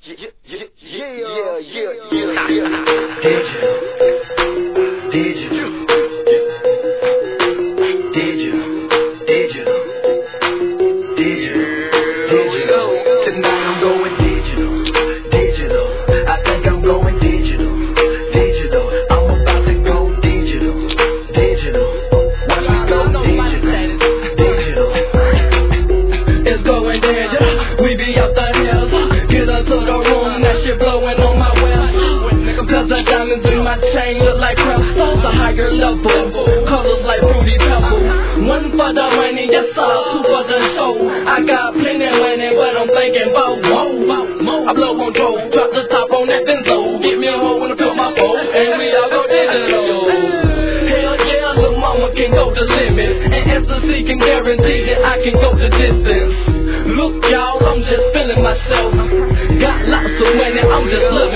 Tonight I'm going digital. I think I'm going digital. I'm about to go digital. Watch me go digital. It's going digital. We be out the hills. Get us to the room. That shit blowing on my well. Cause the diamonds in my chain look like crystals. A higher level. Colors like fruity pebbles. One for the money, yes sir. Two for the show. I got plenty money, but I'm thinking about more. I blow on dough, drop the top on that benzo. Get me a hoe when I fill my bowl, and we all go digital. Hell yeah, little mama can go the limit, and ecstasy can guarantee that I can go the distance. Look y'all, I'm just feeling myself. Got lots of money, I'm just living.